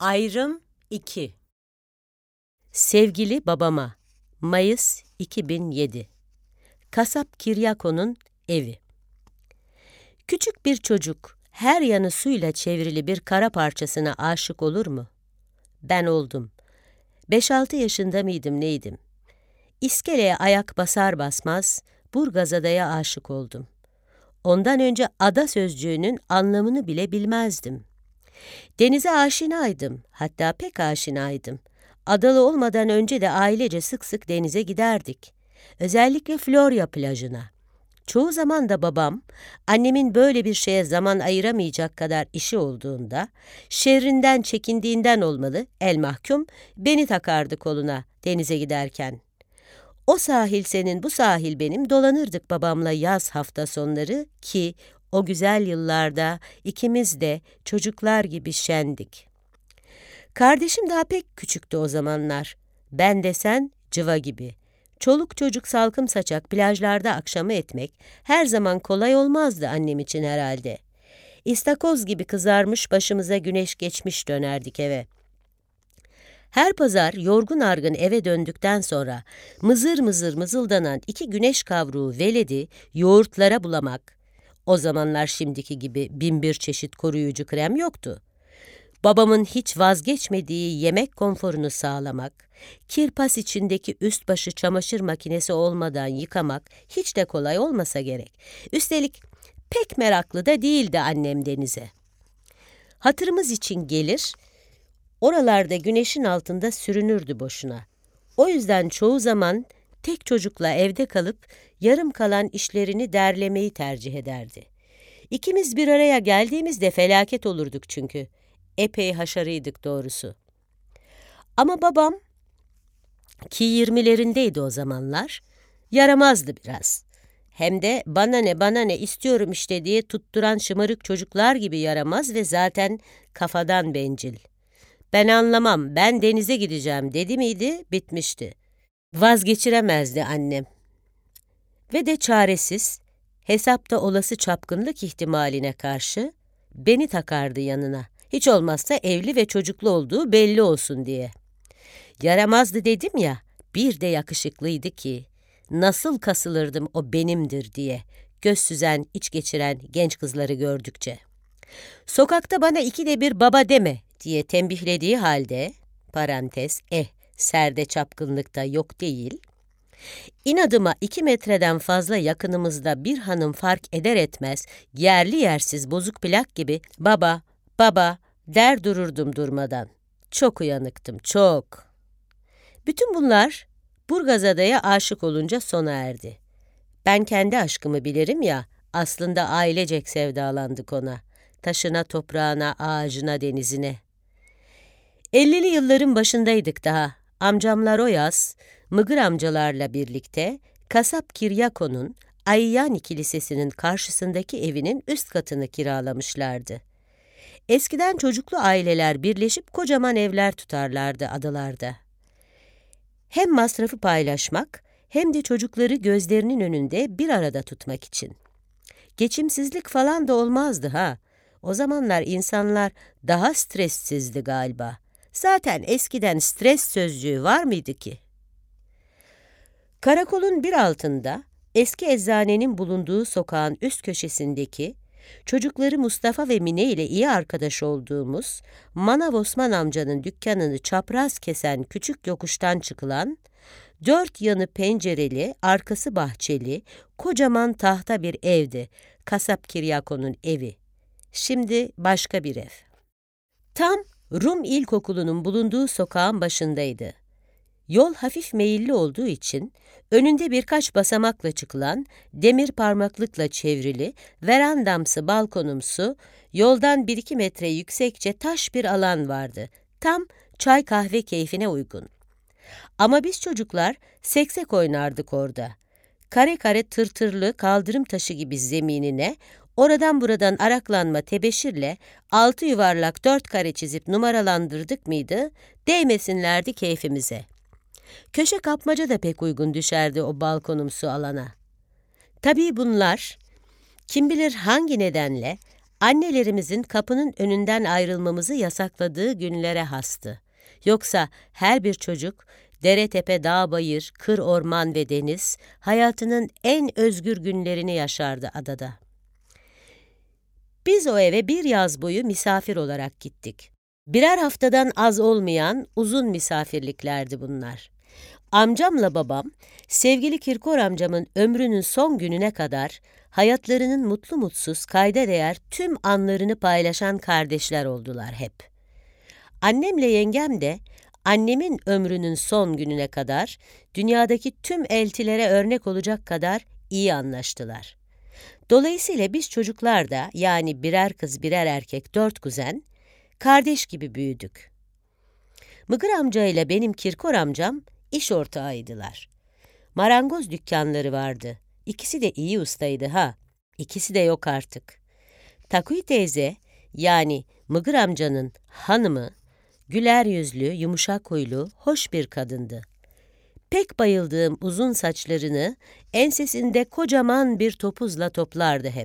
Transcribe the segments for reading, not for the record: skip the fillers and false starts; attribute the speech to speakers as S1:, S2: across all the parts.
S1: Ayrım 2. Sevgili babama. Mayıs 2007. Kasap Kiryako'nun evi. Küçük bir çocuk her yanı suyla çevrili bir kara parçasına aşık olur mu? Ben oldum. 5-6 yaşında mıydım neydim? İskeleye ayak basar basmaz Burgazada'ya aşık oldum. Ondan önce ada sözcüğünün anlamını bile bilmezdim. Denize aşinaydım, hatta pek aşinaydım. Adalı olmadan önce de ailece sık sık denize giderdik. Özellikle Florya plajına. Çoğu zaman da babam, annemin böyle bir şeye zaman ayıramayacak kadar işi olduğunda, şerrinden çekindiğinden olmalı, el mahkum, beni takardı koluna denize giderken. O sahil senin, bu sahil benim, dolanırdık babamla yaz hafta sonları ki o güzel yıllarda ikimiz de çocuklar gibi şendik. Kardeşim daha pek küçüktü o zamanlar. Ben desen cıva gibi. Çoluk çocuk salkım saçak plajlarda akşamı etmek her zaman kolay olmazdı annem için herhalde. İstakoz gibi kızarmış başımıza güneş geçmiş dönerdik eve. Her pazar yorgun argın eve döndükten sonra mızır mızır mızıldanan 2 güneş kavruğu veledi yoğurtlara bulamak. O zamanlar şimdiki gibi 1001 çeşit koruyucu krem yoktu. Babamın hiç vazgeçmediği yemek konforunu sağlamak, kirpas içindeki üst başı çamaşır makinesi olmadan yıkamak hiç de kolay olmasa gerek. Üstelik pek meraklı da değildi annem denize. Hatırımız için gelir, oralarda güneşin altında sürünürdü boşuna. O yüzden çoğu zaman tek çocukla evde kalıp yarım kalan işlerini derlemeyi tercih ederdi. İkimiz bir araya geldiğimizde felaket olurduk çünkü. Epey haşarıydık doğrusu. Ama babam, ki 20'lerindeydi o zamanlar, yaramazdı biraz. Hem de bana ne istiyorum işte diye tutturan şımarık çocuklar gibi yaramaz ve zaten kafadan bencil. Ben anlamam, ben denize gideceğim dedi miydi, bitmişti. Vazgeçiremezdi annem. Ve de çaresiz, hesapta olası çapkınlık ihtimaline karşı beni takardı yanına. Hiç olmazsa evli ve çocuklu olduğu belli olsun diye. Yaramazdı dedim ya, bir de yakışıklıydı ki. Nasıl kasılırdım o benimdir diye, göz süzen, iç geçiren genç kızları gördükçe. Sokakta bana 2'de 1 baba deme diye tembihlediği halde, parantez, serde çapkınlıkta yok değil, İnadıma 2 metreden fazla yakınımızda bir hanım fark eder etmez, yerli yersiz bozuk plak gibi baba, baba der dururdum durmadan. Çok uyanıktım, çok. Bütün bunlar Burgazada'ya aşık olunca sona erdi. Ben kendi aşkımı bilirim ya, aslında ailecek sevdalandık ona. Taşına, toprağına, ağacına, denizine. 50'li yılların başındaydık daha. Amcamlar o yaz, Mıgır amcalarla birlikte Kasap Kiryako'nun Ayyani Kilisesi'nin karşısındaki evinin üst katını kiralamışlardı. Eskiden çocuklu aileler birleşip kocaman evler tutarlardı adalarda. Hem masrafı paylaşmak hem de çocukları gözlerinin önünde bir arada tutmak için. Geçimsizlik falan da olmazdı ha. O zamanlar insanlar daha stressizdi galiba. Zaten eskiden stres sözcüğü var mıydı ki? Karakolun bir altında, eski eczanenin bulunduğu sokağın üst köşesindeki, çocukları Mustafa ve Mine ile iyi arkadaş olduğumuz, Manav Osman amcanın dükkanını çapraz kesen küçük yokuştan çıkılan, 4 yanı pencereli, arkası bahçeli, kocaman tahta bir evdi, Kasap Kiryako'nun evi. Şimdi başka bir ev. Tam Rum İlkokulu'nun bulunduğu sokağın başındaydı. Yol hafif meyilli olduğu için önünde birkaç basamakla çıkılan, demir parmaklıkla çevrili, verandamsı balkonumsu, yoldan 1-2 metre yüksekçe taş bir alan vardı. Tam çay kahve keyfine uygun. Ama biz çocuklar seksek oynardık orada. Kare kare tırtırlı kaldırım taşı gibi zeminine, oradan buradan araklanma tebeşirle 6 yuvarlak 4 kare çizip numaralandırdık mıydı, değmesinlerdi keyfimize. Köşe kapmaca da pek uygun düşerdi o balkonumsu alana. Tabii bunlar, kim bilir hangi nedenle, annelerimizin kapının önünden ayrılmamızı yasakladığı günlere hastı. Yoksa her bir çocuk, dere tepe dağ bayır, kır orman ve deniz, hayatının en özgür günlerini yaşardı adada. Biz o eve bir yaz boyu misafir olarak gittik. Birer haftadan az olmayan uzun misafirliklerdi bunlar. Amcamla babam, sevgili Kirkor amcamın ömrünün son gününe kadar hayatlarının mutlu mutsuz, kayda değer tüm anlarını paylaşan kardeşler oldular hep. Annemle yengem de annemin ömrünün son gününe kadar dünyadaki tüm eltilere örnek olacak kadar iyi anlaştılar. Dolayısıyla biz çocuklar da, yani birer kız birer erkek 4 kuzen, kardeş gibi büyüdük. Mıgır amca ile benim Kirkor amcam iş ortağıydılar. Marangoz dükkanları vardı. İkisi de iyi ustaydı ha. İkisi de yok artık. Takuy teyze, yani Mıgır amcanın hanımı, güler yüzlü, yumuşak huylu, hoş bir kadındı. Pek bayıldığım uzun saçlarını ensesinde kocaman bir topuzla toplardı hep.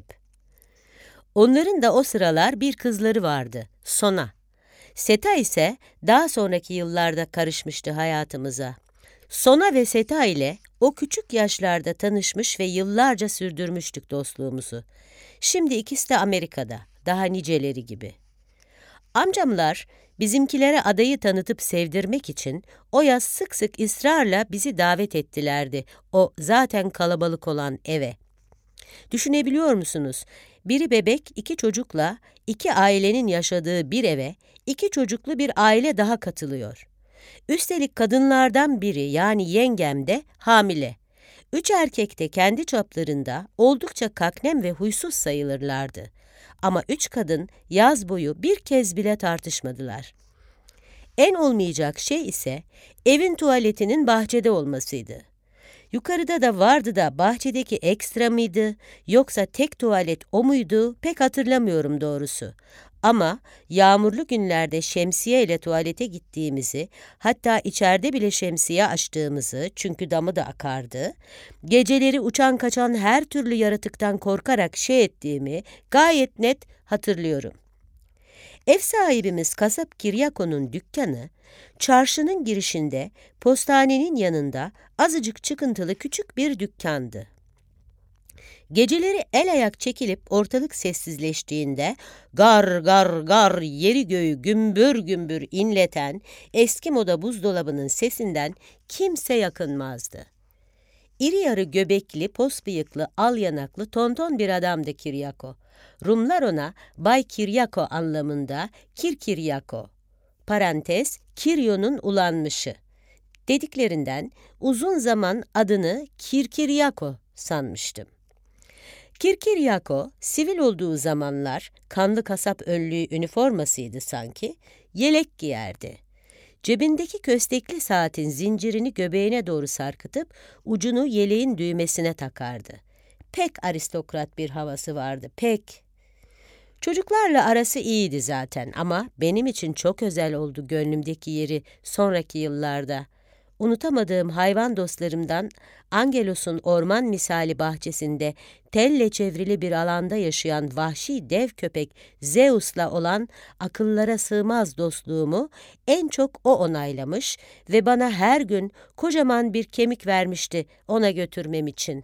S1: Onların da o sıralar bir kızları vardı, Sona. Seta ise daha sonraki yıllarda karışmıştı hayatımıza. Sona ve Seta ile o küçük yaşlarda tanışmış ve yıllarca sürdürmüştük dostluğumuzu. Şimdi ikisi de Amerika'da, daha niceleri gibi. Amcamlar bizimkilere adayı tanıtıp sevdirmek için o yaz sık sık ısrarla bizi davet ettilerdi o zaten kalabalık olan eve. Düşünebiliyor musunuz? Biri bebek, 2 çocukla 2 ailenin yaşadığı bir eve 2 çocuklu bir aile daha katılıyor. Üstelik kadınlardan biri, yani yengem de hamile. 3 erkek de kendi çaplarında oldukça kaknem ve huysuz sayılırlardı. Ama 3 kadın yaz boyu bir kez bile tartışmadılar. En olmayacak şey ise evin tuvaletinin bahçede olmasıydı. Yukarıda da vardı da bahçedeki ekstra mıydı, yoksa tek tuvalet o muydu pek hatırlamıyorum doğrusu. Ama yağmurlu günlerde şemsiye ile tuvalete gittiğimizi, hatta içeride bile şemsiye açtığımızı, çünkü damı da akardı, geceleri uçan kaçan her türlü yaratıktan korkarak ettiğimi gayet net hatırlıyorum. Ev sahibimiz kasap Kiryako'nun dükkanı, çarşının girişinde, postanenin yanında azıcık çıkıntılı küçük bir dükkandı. Geceleri el ayak çekilip ortalık sessizleştiğinde gar gar gar yeri göğü gümbür gümbür inleten eski moda buzdolabının sesinden kimse yakınmazdı. İri yarı göbekli, pos bıyıklı, al yanaklı, tonton bir adamdı Kiryako. Rumlar ona Bay Kiryako anlamında Kirkiryako, parantez Kiryo'nun ulanmışı dediklerinden uzun zaman adını Kirkiryako sanmıştım. Kirkiryako, sivil olduğu zamanlar kanlı kasap önlüğü üniformasıydı sanki, yelek giyerdi. Cebindeki köstekli saatin zincirini göbeğine doğru sarkıtıp ucunu yeleğin düğmesine takardı. Pek aristokrat bir havası vardı, pek. Çocuklarla arası iyiydi zaten ama benim için çok özel oldu gönlümdeki yeri sonraki yıllarda. Unutamadığım hayvan dostlarımdan Angelos'un orman misali bahçesinde telle çevrili bir alanda yaşayan vahşi dev köpek Zeus'la olan akıllara sığmaz dostluğumu en çok o onaylamış ve bana her gün kocaman bir kemik vermişti ona götürmem için.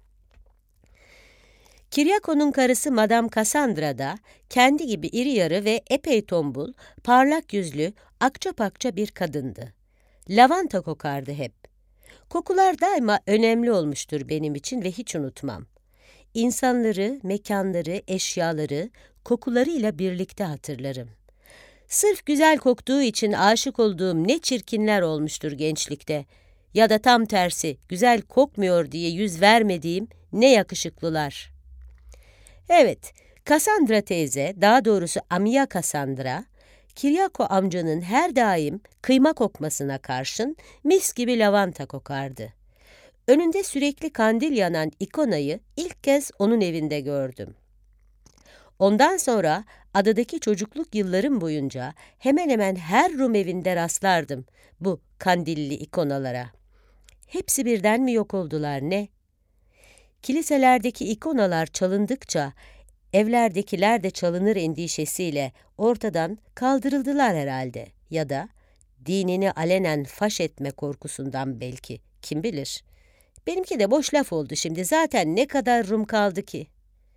S1: Kiryako'nun karısı Madame Cassandra da kendi gibi iri yarı ve epey tombul, parlak yüzlü, akça pakça bir kadındı. Lavanta kokardı hep. Kokular daima önemli olmuştur benim için ve hiç unutmam. İnsanları, mekanları, eşyaları kokularıyla birlikte hatırlarım. Sırf güzel koktuğu için aşık olduğum ne çirkinler olmuştur gençlikte. Ya da tam tersi, güzel kokmuyor diye yüz vermediğim ne yakışıklılar. Evet, Cassandra teyze, daha doğrusu Amiya Cassandra, Kiryako amcanın her daim kıyma kokmasına karşın mis gibi lavanta kokardı. Önünde sürekli kandil yanan ikonayı ilk kez onun evinde gördüm. Ondan sonra adadaki çocukluk yıllarım boyunca hemen hemen her Rum evinde rastlardım bu kandilli ikonalara. Hepsi birden mi yok oldular ne? Kiliselerdeki ikonalar çalındıkça Evlerdekiler de çalınır endişesiyle ortadan kaldırıldılar herhalde ya da dinini alenen faş etme korkusundan belki, kim bilir. Benimki de boş laf oldu şimdi, zaten ne kadar Rum kaldı ki?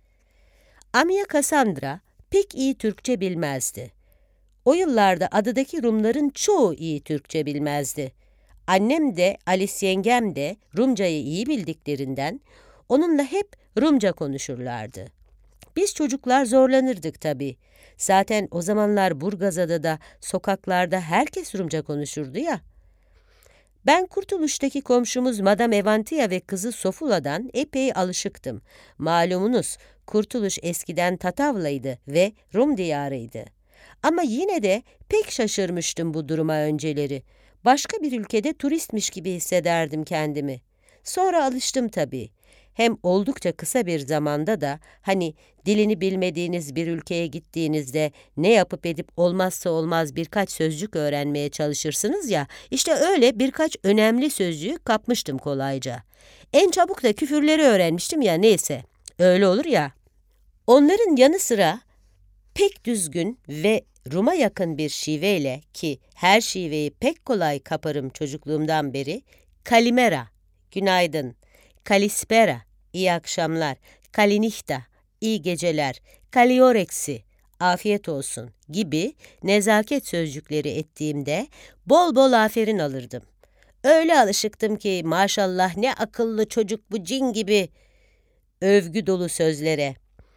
S1: Amia Cassandra pek iyi Türkçe bilmezdi. O yıllarda adadaki Rumların çoğu iyi Türkçe bilmezdi. Annem de Alice yengem de Rumcayı iyi bildiklerinden onunla hep Rumca konuşurlardı. Biz çocuklar zorlanırdık tabii. Zaten o zamanlar Burgazada'da, sokaklarda herkes Rumca konuşurdu ya. Ben Kurtuluş'taki komşumuz Madame Evantia ve kızı Sofula'dan epey alışıktım. Malumunuz Kurtuluş eskiden Tatavla'ydı ve Rum diyarıydı. Ama yine de pek şaşırmıştım bu duruma önceleri. Başka bir ülkede turistmiş gibi hissederdim kendimi. Sonra alıştım tabii. Hem oldukça kısa bir zamanda da hani dilini bilmediğiniz bir ülkeye gittiğinizde ne yapıp edip olmazsa olmaz birkaç sözcük öğrenmeye çalışırsınız ya, işte öyle birkaç önemli sözcüğü kapmıştım kolayca. En çabuk da küfürleri öğrenmiştim ya, neyse. Öyle olur ya. Onların yanı sıra pek düzgün ve Rum'a yakın bir şiveyle, ki her şiveyi pek kolay kaparım çocukluğumdan beri, kalimera, günaydın, kalispera, iyi akşamlar, kalinihta, iyi geceler, kalioreksi, afiyet olsun gibi nezaket sözcükleri ettiğimde bol bol aferin alırdım. Öyle alışıktım ki maşallah ne akıllı çocuk bu cin gibi övgü dolu sözlere.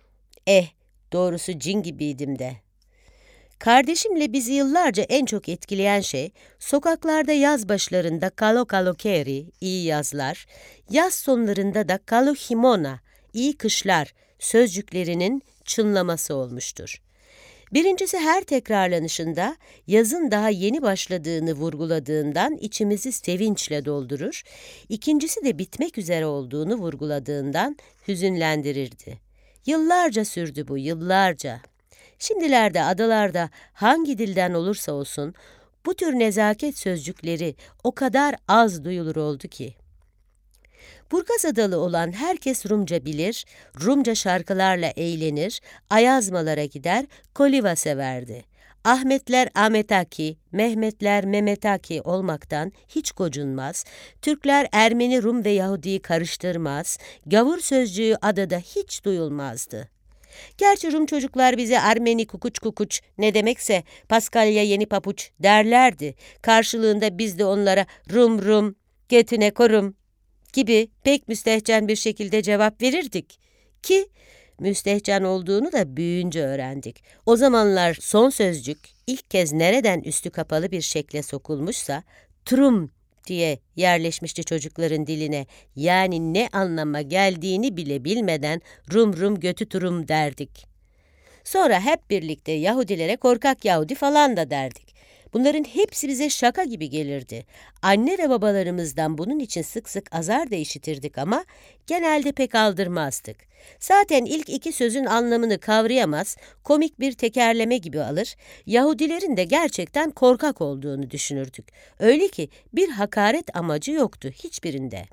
S1: Doğrusu cin gibiydim de. Kardeşimle bizi yıllarca en çok etkileyen şey, sokaklarda yaz başlarında kalo kalokeri, iyi yazlar, yaz sonlarında da kalo himona, iyi kışlar sözcüklerinin çınlaması olmuştur. Birincisi her tekrarlanışında yazın daha yeni başladığını vurguladığından içimizi sevinçle doldurur, ikincisi de bitmek üzere olduğunu vurguladığından hüzünlendirirdi. Yıllarca sürdü bu, yıllarca. Şimdilerde adalarda hangi dilden olursa olsun bu tür nezaket sözcükleri o kadar az duyulur oldu ki. Burgazadalı olan herkes Rumca bilir, Rumca şarkılarla eğlenir, ayazmalara gider, koliva severdi. Ahmetler Ahmetaki, Mehmetler Mehmetaki olmaktan hiç gocunmaz, Türkler Ermeni, Rum ve Yahudi'yi karıştırmaz, gavur sözcüğü adada hiç duyulmazdı. Gerçi Rum çocuklar bize Ermeni kukuç kukuç ne demekse Paskalya yeni papuç derlerdi. Karşılığında biz de onlara Rum Rum, götüne korum gibi pek müstehcen bir şekilde cevap verirdik. Ki müstehcen olduğunu da büyüyünce öğrendik. O zamanlar son sözcük ilk kez nereden üstü kapalı bir şekle sokulmuşsa trum diye yerleşmişti çocukların diline. Yani ne anlama geldiğini bile bilmeden rum rum götü turum derdik. Sonra hep birlikte Yahudilere korkak Yahudi falan da derdik. Bunların hepsi bize şaka gibi gelirdi. Anne ve babalarımızdan bunun için sık sık azar da işitirdik ama genelde pek aldırmazdık. Zaten ilk iki sözün anlamını kavrayamaz, komik bir tekerleme gibi alır, Yahudilerin de gerçekten korkak olduğunu düşünürdük. Öyle ki bir hakaret amacı yoktu hiçbirinde.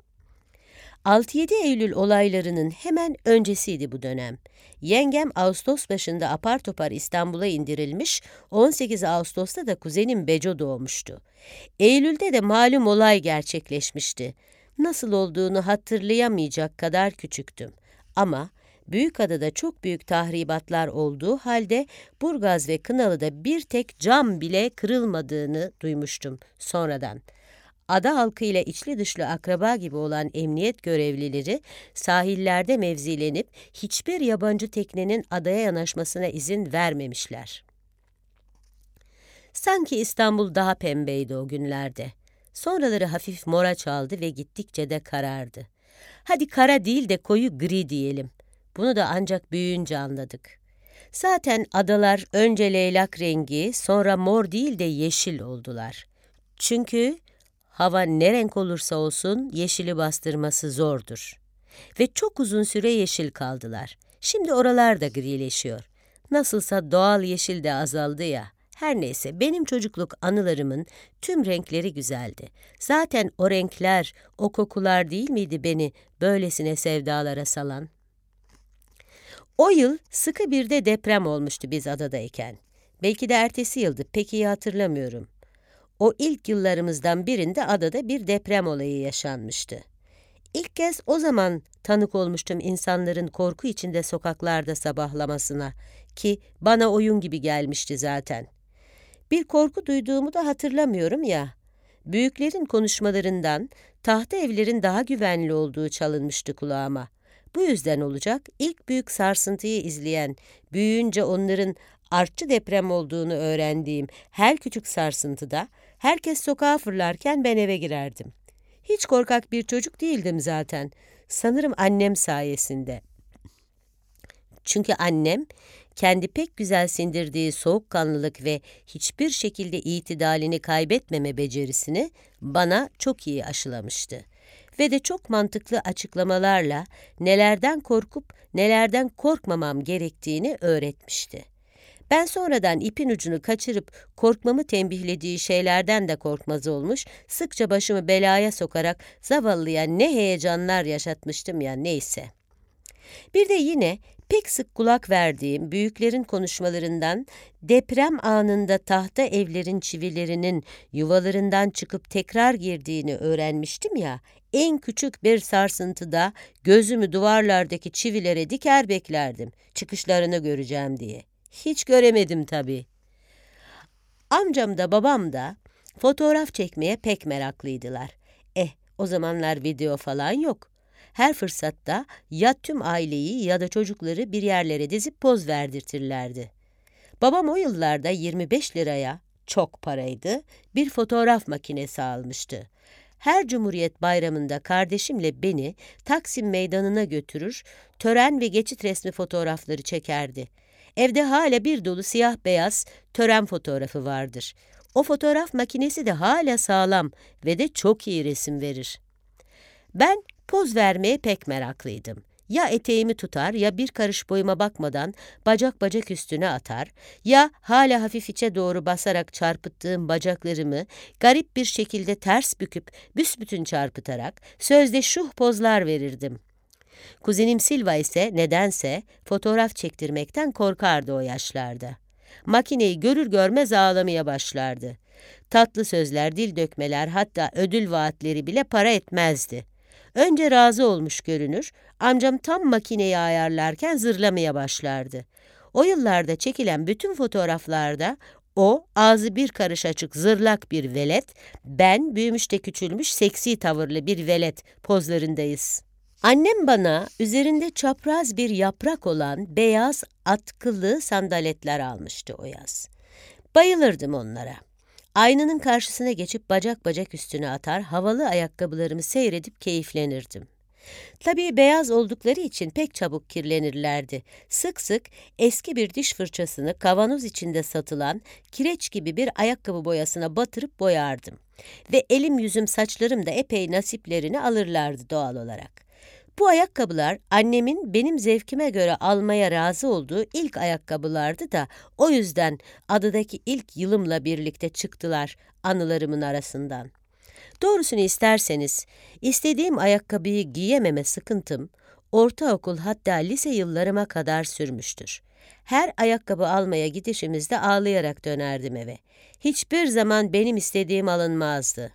S1: 6-7 Eylül olaylarının hemen öncesiydi bu dönem. Yengem Ağustos başında apar topar İstanbul'a indirilmiş, 18 Ağustos'ta da kuzenim Beco doğmuştu. Eylül'de de malum olay gerçekleşmişti. Nasıl olduğunu hatırlayamayacak kadar küçüktüm. Ama Büyükada'da çok büyük tahribatlar olduğu halde Burgaz ve Kınalı'da bir tek cam bile kırılmadığını duymuştum sonradan. Ada halkıyla içli dışlı akraba gibi olan emniyet görevlileri sahillerde mevzilenip hiçbir yabancı teknenin adaya yanaşmasına izin vermemişler. Sanki İstanbul daha pembeydi o günlerde. Sonraları hafif mora çaldı ve gittikçe de karardı. Hadi kara değil de koyu gri diyelim. Bunu da ancak büyüyünce anladık. Zaten adalar önce leylak rengi, sonra mor değil de yeşil oldular. Çünkü hava ne renk olursa olsun yeşili bastırması zordur. Ve çok uzun süre yeşil kaldılar. Şimdi oralar da grileşiyor. Nasılsa doğal yeşil de azaldı ya. Her neyse benim çocukluk anılarımın tüm renkleri güzeldi. Zaten o renkler, o kokular değil miydi beni böylesine sevdalara salan? O yıl sıkı bir de deprem olmuştu biz adadayken. Belki de ertesi yıldı, pek iyi hatırlamıyorum. O ilk yıllarımızdan birinde adada bir deprem olayı yaşanmıştı. İlk kez o zaman tanık olmuştum insanların korku içinde sokaklarda sabahlamasına, ki bana oyun gibi gelmişti zaten. Bir korku duyduğumu da hatırlamıyorum ya. Büyüklerin konuşmalarından tahta evlerin daha güvenli olduğu çalınmıştı kulağıma. Bu yüzden olacak, ilk büyük sarsıntıyı izleyen, büyüyünce onların artçı deprem olduğunu öğrendiğim her küçük sarsıntıda herkes sokağa fırlarken ben eve girerdim. Hiç korkak bir çocuk değildim zaten. Sanırım annem sayesinde. Çünkü annem kendi pek güzel sindirdiği soğukkanlılık ve hiçbir şekilde itidalini kaybetmeme becerisini bana çok iyi aşılamıştı. Ve de çok mantıklı açıklamalarla nelerden korkup nelerden korkmamam gerektiğini öğretmişti. Ben sonradan ipin ucunu kaçırıp korkmamı tembihlediği şeylerden de korkmaz olmuş, sıkça başımı belaya sokarak zavallıya ne heyecanlar yaşatmıştım ya, neyse. Bir de yine pek sık kulak verdiğim büyüklerin konuşmalarından deprem anında tahta evlerin çivilerinin yuvalarından çıkıp tekrar girdiğini öğrenmiştim ya, en küçük bir sarsıntıda gözümü duvarlardaki çivilere diker beklerdim, çıkışlarını göreceğim diye. Hiç göremedim tabii. Amcam da babam da fotoğraf çekmeye pek meraklıydılar. O zamanlar video falan yok. Her fırsatta ya tüm aileyi ya da çocukları bir yerlere dizip poz verdirtirlerdi. Babam o yıllarda 25 liraya, çok paraydı, bir fotoğraf makinesi almıştı. Her Cumhuriyet Bayramı'nda kardeşimle beni Taksim Meydanı'na götürür, tören ve geçit resmi fotoğrafları çekerdi. Evde hala bir dolu siyah beyaz tören fotoğrafı vardır. O fotoğraf makinesi de hala sağlam ve de çok iyi resim verir. Ben poz vermeye pek meraklıydım. Ya eteğimi tutar ya bir karış boyuma bakmadan bacak üstüne atar, ya hala hafif içe doğru basarak çarpıttığım bacaklarımı garip bir şekilde ters büküp büsbütün çarpıtarak sözde şuh pozlar verirdim. Kuzenim Silva ise nedense fotoğraf çektirmekten korkardı o yaşlarda. Makineyi görür görmez ağlamaya başlardı. Tatlı sözler, dil dökmeler, hatta ödül vaatleri bile para etmezdi. Önce razı olmuş görünür, amcam tam makineyi ayarlarken zırlamaya başlardı. O yıllarda çekilen bütün fotoğraflarda o ağzı bir karış açık zırlak bir velet, ben büyümüş de küçülmüş seksi tavırlı bir velet pozlarındayız. Annem bana üzerinde çapraz bir yaprak olan beyaz atkılı sandaletler almıştı o yaz. Bayılırdım onlara. Aynanın karşısına geçip bacak üstüne atar, havalı ayakkabılarımı seyredip keyiflenirdim. Tabii beyaz oldukları için pek çabuk kirlenirlerdi. Sık sık eski bir diş fırçasını kavanoz içinde satılan kireç gibi bir ayakkabı boyasına batırıp boyardım. Ve elim yüzüm saçlarım da epey nasiplerini alırlardı doğal olarak. Bu ayakkabılar annemin benim zevkime göre almaya razı olduğu ilk ayakkabılardı da o yüzden adadaki ilk yılımla birlikte çıktılar anılarımın arasından. Doğrusunu isterseniz, istediğim ayakkabıyı giyememe sıkıntım, ortaokul hatta lise yıllarıma kadar sürmüştür. Her ayakkabı almaya gidişimizde ağlayarak dönerdim eve. Hiçbir zaman benim istediğim alınmazdı.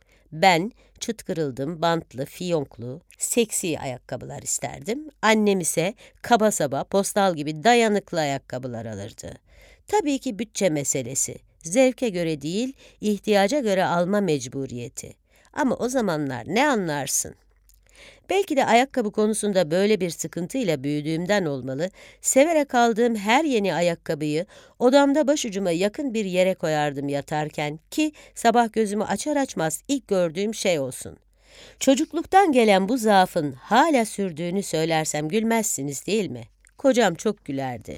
S1: Ben çıt kırıldım, bantlı, fiyonklu, seksi ayakkabılar isterdim. Annem ise kaba saba, postal gibi dayanıklı ayakkabılar alırdı. Tabii ki bütçe meselesi. Zevke göre değil, ihtiyaca göre alma mecburiyeti. Ama o zamanlar ne anlarsın? Belki de ayakkabı konusunda böyle bir sıkıntıyla büyüdüğümden olmalı, severek aldığım her yeni ayakkabıyı odamda başucuma yakın bir yere koyardım yatarken ki sabah gözümü açar açmaz ilk gördüğüm şey olsun. Çocukluktan gelen bu zaafın hala sürdüğünü söylersem gülmezsiniz değil mi? Kocam çok gülerdi.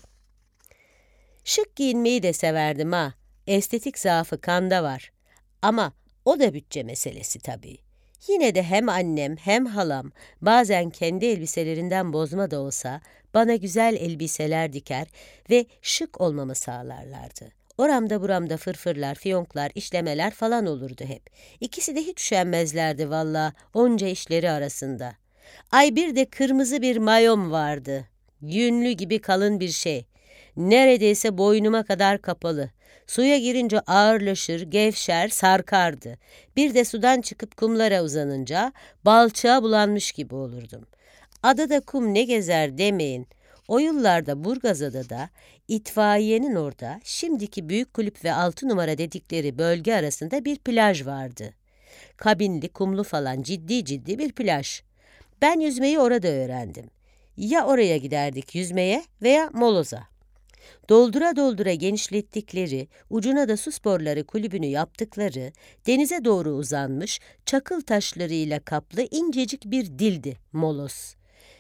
S1: Şık giyinmeyi de severdim ha. Estetik zaafı kanda var. Ama o da bütçe meselesi tabii. Yine de hem annem hem halam bazen kendi elbiselerinden bozma da olsa bana güzel elbiseler diker ve şık olmamı sağlarlardı. Oramda buramda fırfırlar, fiyonklar, işlemeler falan olurdu hep. İkisi de hiç üşenmezlerdi valla onca işleri arasında. Ay bir de kırmızı bir mayom vardı. Yünlü gibi kalın bir şey. Neredeyse boynuma kadar kapalı. Suya girince ağırlaşır, gevşer, sarkardı. Bir de sudan çıkıp kumlara uzanınca balçığa bulanmış gibi olurdum. Adada kum ne gezer demeyin. O yıllarda Burgazada'da, itfaiyenin orada, şimdiki Büyük Kulüp ve 6 numara dedikleri bölge arasında bir plaj vardı. Kabinli, kumlu falan ciddi bir plaj. Ben yüzmeyi orada öğrendim. Ya oraya giderdik yüzmeye veya moloza. Doldura doldura genişlettikleri, ucuna da su sporları kulübünü yaptıkları, denize doğru uzanmış, çakıl taşlarıyla kaplı incecik bir dildi moloz.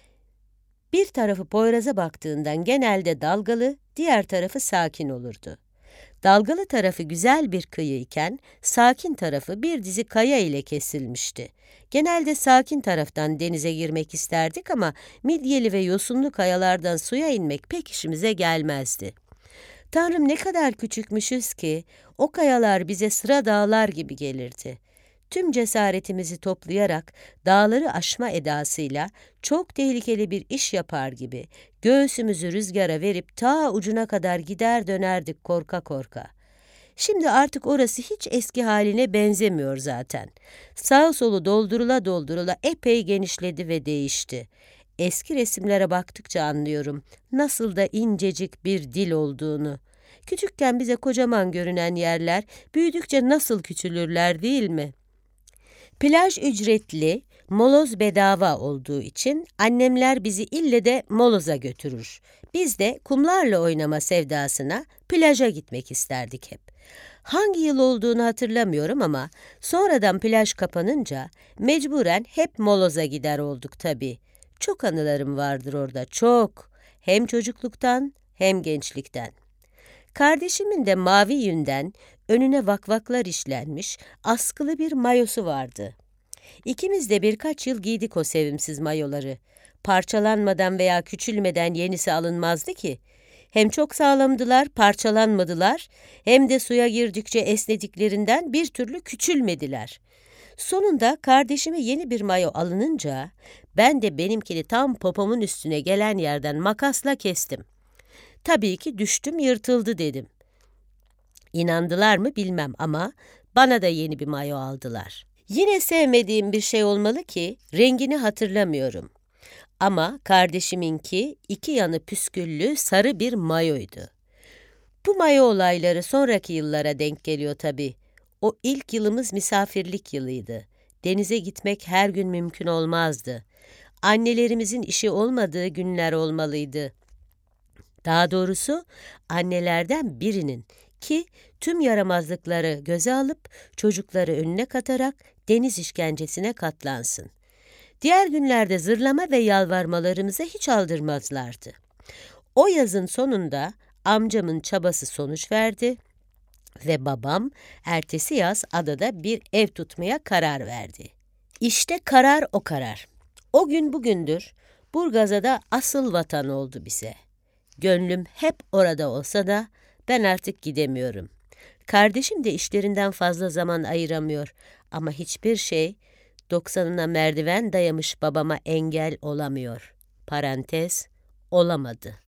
S1: Bir tarafı Poyraz'a baktığından genelde dalgalı, diğer tarafı sakin olurdu. Dalgalı tarafı güzel bir kıyı iken, sakin tarafı bir dizi kaya ile kesilmişti. Genelde sakin taraftan denize girmek isterdik ama midyeli ve yosunlu kayalardan suya inmek pek işimize gelmezdi. Tanrım ne kadar küçükmüşüz ki, o kayalar bize sıra dağlar gibi gelirdi. Tüm cesaretimizi toplayarak dağları aşma edasıyla çok tehlikeli bir iş yapar gibi göğsümüzü rüzgara verip ta ucuna kadar gider dönerdik korka korka. Şimdi artık orası hiç eski haline benzemiyor zaten. Sağ solu doldurula doldurula epey genişledi ve değişti. Eski resimlere baktıkça anlıyorum nasıl da incecik bir dil olduğunu. Küçükken bize kocaman görünen yerler büyüdükçe nasıl küçülürler değil mi? Plaj ücretli, moloz bedava olduğu için annemler bizi ille de moloza götürür. Biz de kumlarla oynama sevdasına plaja gitmek isterdik hep. Hangi yıl olduğunu hatırlamıyorum ama sonradan plaj kapanınca mecburen hep moloza gider olduk tabii. Çok anılarım vardır orada, çok. Hem çocukluktan hem gençlikten. Kardeşimin de mavi yünden önüne vakvaklar işlenmiş askılı bir mayosu vardı. İkimiz de birkaç yıl giydik o sevimsiz mayoları. Parçalanmadan veya küçülmeden yenisi alınmazdı ki. Hem çok sağlamdılar, parçalanmadılar, hem de suya girdikçe esnediklerinden bir türlü küçülmediler. Sonunda kardeşime yeni bir mayo alınınca ben de benimkini tam popomun üstüne gelen yerden makasla kestim. Tabii ki düştüm, yırtıldı dedim. İnandılar mı bilmem ama bana da yeni bir mayo aldılar. Yine sevmediğim bir şey olmalı ki rengini hatırlamıyorum. Ama kardeşiminki 2 yanı püsküllü sarı bir mayoydu. Bu mayo olayları sonraki yıllara denk geliyor tabii. O ilk yılımız misafirlik yılıydı. Denize gitmek her gün mümkün olmazdı. Annelerimizin işi olmadığı günler olmalıydı. Daha doğrusu annelerden birinin ki tüm yaramazlıkları göze alıp çocukları önüne katarak deniz işkencesine katlansın. Diğer günlerde zırlama ve yalvarmalarımıza hiç aldırmazlardı. O yazın sonunda amcamın çabası sonuç verdi ve babam ertesi yaz adada bir ev tutmaya karar verdi. İşte karar o karar. O gün bugündür Burgazada asıl vatan oldu bize. Gönlüm hep orada olsa da ben artık gidemiyorum. Kardeşim de işlerinden fazla zaman ayıramıyor ama hiçbir şey 90'ına merdiven dayamış babama engel olamıyor. Parantez, olamadı.